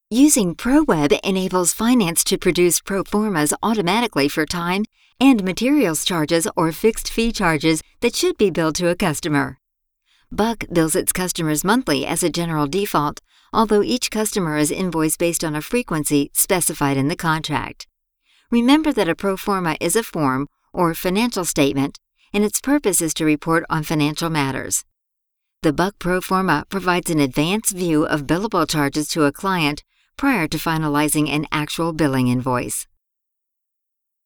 Using ProWeb enables finance to produce pro formas automatically for time and materials charges or fixed fee charges that should be billed to a customer. Buck bills its customers monthly as a general default, although each customer is invoiced based on a frequency specified in the contract. Remember that a pro forma is a form or financial statement, and its purpose is to report on financial matters. The Buck Pro Forma provides an advanced view of billable charges to a client prior to finalizing an actual billing invoice.